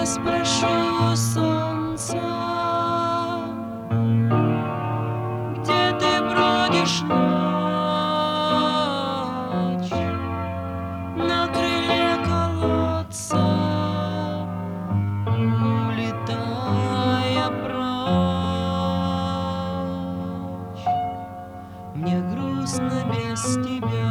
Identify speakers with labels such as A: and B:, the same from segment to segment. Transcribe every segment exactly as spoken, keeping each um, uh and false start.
A: спрошу солнца, где ты бродишь ночь на крыле колодца, улетая прочь. Мне грустно без тебя.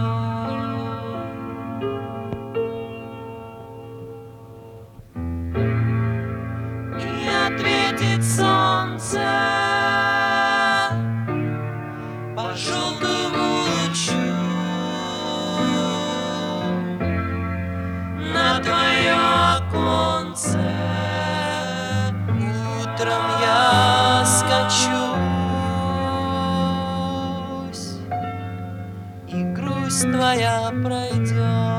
A: Ответит солнце по желтому лучу на твое оконце. Утром я скачусь, и грусть твоя пройдет.